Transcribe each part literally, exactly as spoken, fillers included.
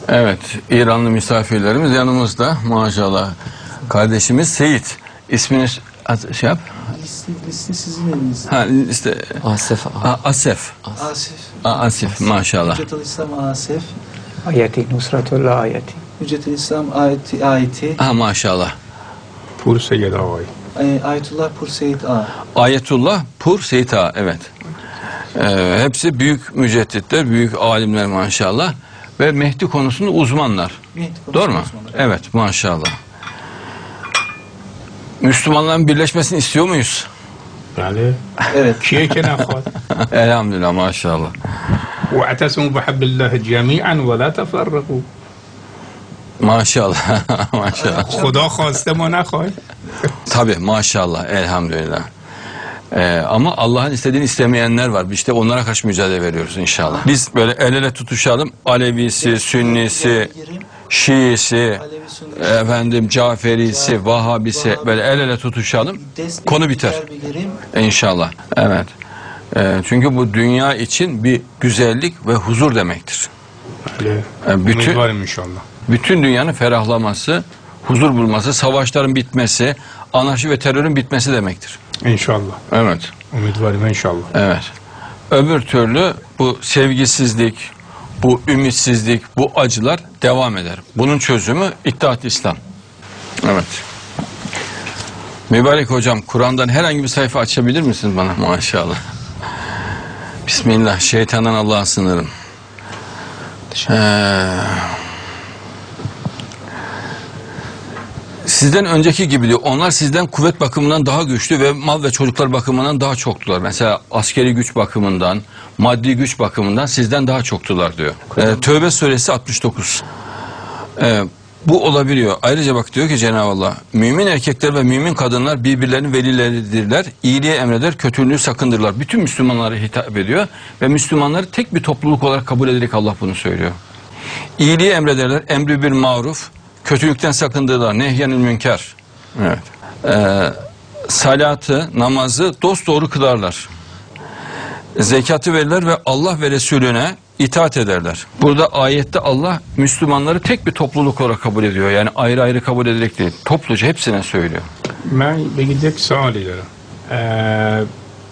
Evet, İranlı misafirlerimiz yanımızda maşallah. Kardeşimiz Seyit. İsminiz şey yap. Liste, liste sizin elinizde. Ha, liste. Asif. A, Asef. Asif. A, Asif maşallah. Hüccetul İslam Asif. Ayeti Nusratullah ayeti. Hüccetul İslam ayeti. ayeti. Ha maşallah. Pur Seyyed Ağay. Ayetullah Pur Seyit A. Ayetullah Pur Seyit Ağa, evet. Ee, hepsi büyük mücedditler, büyük alimler maşallah. Ve Mehdi konusunda uzmanlar. Mehdi konusunda Doğru mu? uzmanlar. Evet maşallah. Müslümanların birleşmesini istiyor muyuz? بله Evet. کیه که نخواد Elhamdülillah maşallah. واعتصموا بحبل الله جميعا ولا تفرقوا Maşallah. Maşallah. خدا خواسته ما نخواهیم Tabii maşallah elhamdülillah. Ee, ama Allah'ın istediğini istemeyenler var. İşte onlara karşı mücadele veriyoruz inşallah. Biz böyle el ele tutuşalım. Alevisi, Sünnisi, Şiisi, Alevi, Sünni, efendim Caferisi, Vahabisi böyle el ele tutuşalım. destek, Konu biter. bilirim. İnşallah. Evet. Ee, çünkü bu dünya için bir güzellik ve huzur demektir. بله Yani bütün امیدواریم انشالله bütün dünyanın ferahlaması, huzur bulması, savaşların bitmesi, anarşi ve terörün bitmesi demektir. انشالله Evet. امیدواریم انشالله Evet. Öbür türlü bu sevgisizlik, bu ümitsizlik, bu acılar devam eder. Bunun çözümü İttihat İslam. Evet. Mübarek hocam, Kur'an'dan herhangi bir sayfa açabilir misiniz bana? Maşallah. Bismillah. Şeytandan Allah'a sığınırım. Ee, sizden önceki gibi diyor. Onlar sizden kuvvet bakımından daha güçlü ve mal ve çocuklar bakımından daha çoktular. Mesela askeri güç bakımından, maddi güç bakımından sizden daha çoktular diyor. Ee, Tövbe suresi altmış dokuz. Ee, bu olabiliyor. Ayrıca bak diyor ki Cenab-ı Allah, mümin erkekler ve mümin kadınlar birbirlerinin velileridirler. İyiliği emreder, kötülüğü sakındırlar. Bütün Müslümanlara hitap ediyor ve Müslümanları tek bir topluluk olarak kabul ederek Allah bunu söylüyor. İyiliği emrederler, emri bil maruf, kötülükten sakındırlar, nehyenül münker. Evet. Ee, salatı, namazı dosdoğru kılarlar. Zekatı verirler ve Allah ve Resulüne itaat ederler. Burada ayette Allah Müslümanları tek bir topluluk olarak kabul ediyor. Yani ayrı ayrı kabul ederek değil. Topluca hepsine söylüyor. من بگید یک سوالی دارم اه،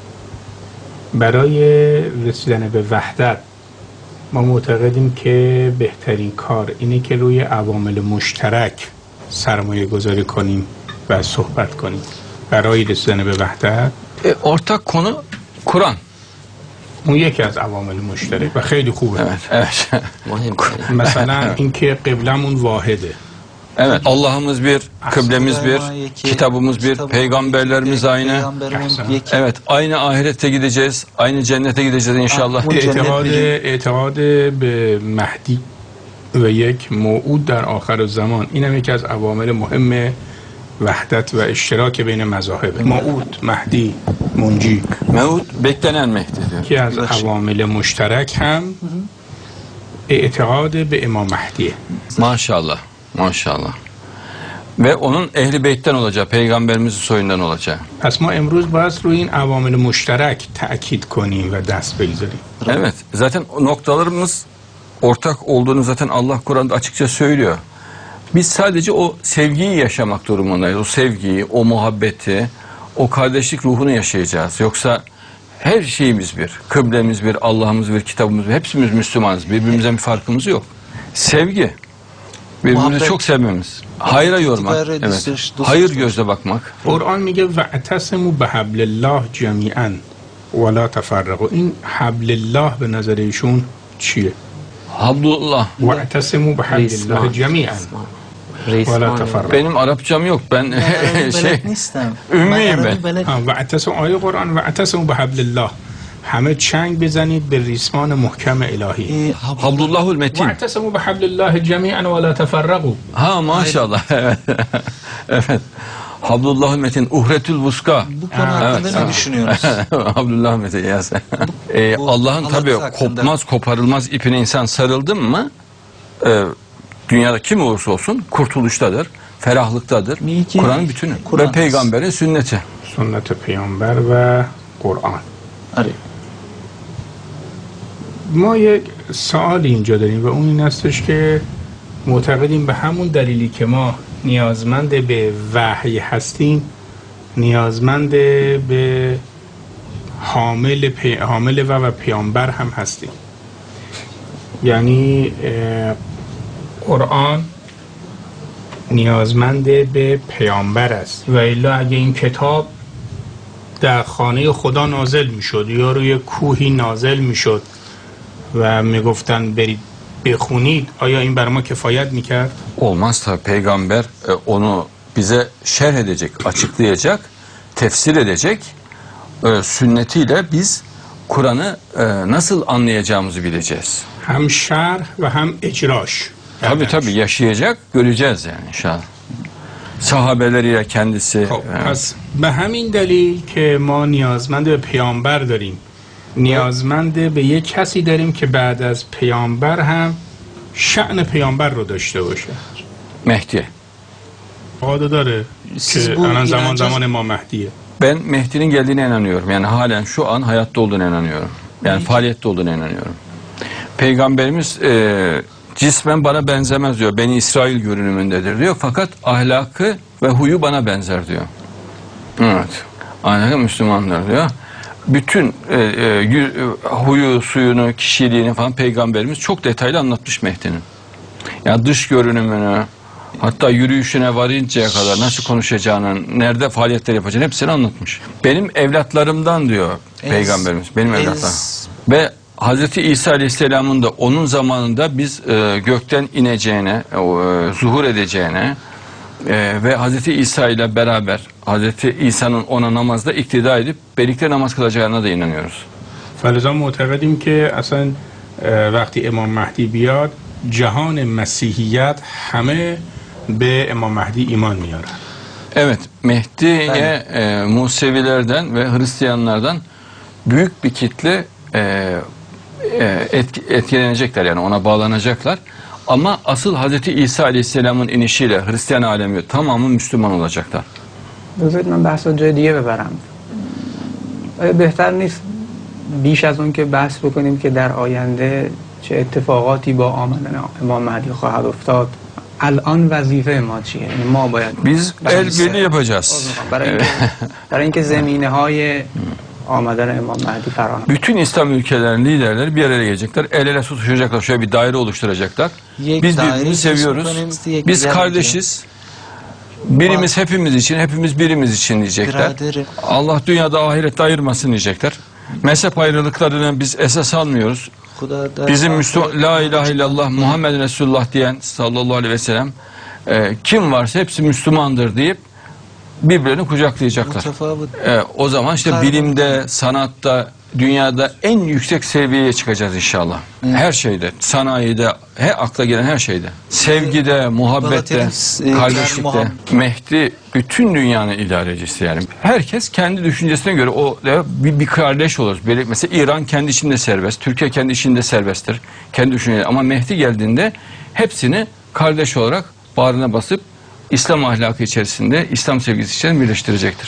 برای رسیدن به وحدت ما معتقدیم که بهترین کار اینه که روی عوامل مشترک سرمایه گذاری کنیم و صحبت کنیم برای رسیدن به وحدت. E, ortak konu Kur'an. اون یکی از عوامل مشترک و خیلی خوبه. Evet, evet. مهم مثلا اینکه قبلمون واحده. Evet, Allah'ımız bir, kıblemiz bir, kitabımız bir, peygamberlerimiz aynı. Peygamberimiz yeki. Evet, aynı ahirette gideceğiz, aynı cennete gideceğiz inşallah. اعتقاد اعتقاد به مهدی و یک موعود در آخر الزمان اینم یکی از عوامل مهم وحدت و اشتراک بین مذاهب. موعود مهدی منجی Mevud beklenen Mehdi diyor. یکی از عوامل مشترک هم اعتقاد به امام مهدیه. Maşallah, maşallah. Ve onun ehli beytten olacağı, peygamberimizin soyundan olacağı. پس ما امروز باید روی این عوامل مشترک تأکید کنیم و دست بگذاریم. Evet, zaten o noktalarımız ortak olduğunu zaten Allah Kur'an'da açıkça söylüyor. Biz sadece o sevgiyi yaşamak durumundayız. O sevgiyi, o muhabbeti, o kardeşlik ruhunu yaşayacağız. Yoksa her şeyimiz bir. Kıblemiz bir, Allah'ımız bir, kitabımız bir. Hepsimiz Müslümanız. Birbirimizden bir farkımız yok. Sevgi. Birbirimizi Muhabbet. çok sevmemiz. Hayra yormak. İtibar Evet. edilmiş, dost- Hayır gözle bakmak. قرآن میگه واعتصموا بحبل الله جمیعا ولا تفرقوا. این حبل الله به نظر ایشون چیه؟ Abdullah. واعتصموا بحبل الله جمیعا ولا تفرقوا. Benim Arapçam yok. Ben şey Beled نیستم. ümmiyim من ben. عربی بلد ها، واعتصموا آیه قرآن واعتصموا بحبل الله. همه چنگ بزنید به ریسمان محکم الهی. ای، Abdullahul Metin. واعتصموا بحبل الله جمیعا ولا تفرقوا. Ha maşallah. Evet. Evet. Abdullahul Metin. Uhretül Vuska. Bu konu hakkında Evet, ne evet. düşünüyoruz? Abdullah Metin ya sen. Ee, bu Allah'ın Allah tabii hakkında. kopmaz koparılmaz ipine insan sarıldı mı e, dünyada kim olursa olsun kurtuluştadır, ferahlıktadır. İyi ki- Kur'an'ın bütünü Kur'an. ve peygamberin sünneti. سنت پیامبر و قرآن. آره. ما یک سوال اینجا داریم و اون این هستش که معتقدیم به همون دلیلی که ما نیازمند به وحی هستیم نیازمند به حامل, پی... حامل و, و پیامبر هم هستیم. یعنی قرآن نیازمند به پیامبر است و الا اگه این کتاب در خانه خدا نازل میشد یا روی کوهی نازل میشد و میگفتن برید بخونید آیا این بر ما kifayet میکرد؟ Olmaz tabi. Peygamber e, onu bize şerh edecek, açıklayacak, tefsir edecek. E, sünnetiyle biz Kur'an'ı e, nasıl anlayacağımızı bileceğiz. Hem şerh ve hem icraş. Tabi tabi yaşayacak, göreceğiz yani inşallah. Sahabeleriyle kendisi. خب پس به همین دلیل که ما نیازمند به پیامبر داریم نیازمند به یک کسی داریم که بعد از پیامبر هم شأن پیامبر رو داشته باشه. Mehdi. قاعده داره Siz که bu الان زمان inanca- زمان ما مهدیه. Ben Mehdi'nin geldiğine inanıyorum. Yani halen şu an hayatta olduğuna inanıyorum. Yani faaliyette olduğuna inanıyorum. Peygamberimiz e, cismen bana benzemez diyor. Beni İsrail görünümündedir diyor. Fakat ahlakı ve huyu bana benzer diyor. Evet. Ahlakı Müslümandır diyor. Bütün e, e, yü- e, huyu, suyunu, kişiliğini falan Peygamberimiz çok detaylı anlatmış Mehdi'nin. Yani dış görünümünü, hatta yürüyüşüne varıncaya kadar nasıl konuşacağını, nerede faaliyetler yapacağını hepsini anlatmış. Benim evlatlarımdan diyor Ez- Peygamberimiz. Benim ez- evlatlarım. Ve Hazreti İsa Aleyhisselam'ın da onun zamanında biz e, gökten ineceğine, e, zuhur edeceğine e, ve Hazreti İsa ile beraber Hazreti İsa'nın ona namazda iktida edip birlikte namaz kılacağına da inanıyoruz. فلذا معتقدیم که اصلا وقتی امام مهدی بیاد جهان مسیحیت همه به امام مهدی ایمان میارن. Evet, Mehdi'ye e, Musevilerden ve Hristiyanlardan büyük bir kitle e, e, etki, etkilenecekler, yani ona bağlanacaklar. Ama asıl Hazreti İsa Aleyhisselam'ın inişiyle Hristiyan alemi tamamı Müslüman olacaklar. بذارید من بحث رو جای دیگه ببرم. آیا بهتر نیست بیش از اون که بحث بکنیم که در آینده چه اتفاقاتی با آمدن امام مهدی خواهد افتاد الان وظیفه ما چیه؟ یعنی ما باید Biz el birliği yapacağız. برای اینکه برای اینکه زمینه های آمدن امام مهدی فراهم. Bütün İslam ülkelerinin liderleri bir araya gelecekler. El ele tutuşacaklar. Şöyle bir daire oluşturacaklar. Yek Biz daire birbirimizi seviyoruz. Müslümanımız diye Biz güzel kardeşiz. Birimiz hepimiz için, hepimiz birimiz için diyecekler. Biraderim. Allah dünyada ahirette ayırmasın diyecekler. Mezhep ayrılıklarını biz esas almıyoruz. Kuda Bizim Müslüman, la ilahe illallah Muhammed Resulullah diyen sallallahu aleyhi ve sellem e, kim varsa hepsi Müslümandır deyip birbirlerini kucaklayacaklar. Mutafavut. E, o zaman işte Karbon- bilimde, sanatta, dünyada en yüksek seviyeye çıkacağız inşallah. Her şeyde, sanayide, he, akla gelen her şeyde. Sevgide, muhabbette, Balateliz, e, kardeşlikte. muhabbet. Mehdi bütün dünyanın idarecisi yani. Herkes kendi düşüncesine göre o e, bir, bir kardeş olur. Böyle, mesela İran kendi içinde serbest, Türkiye kendi içinde serbesttir. Kendi düşünceleri. Ama Mehdi geldiğinde hepsini kardeş olarak bağrına basıp İslam ahlakı içerisinde, İslam sevgisi içerisinde birleştirecektir.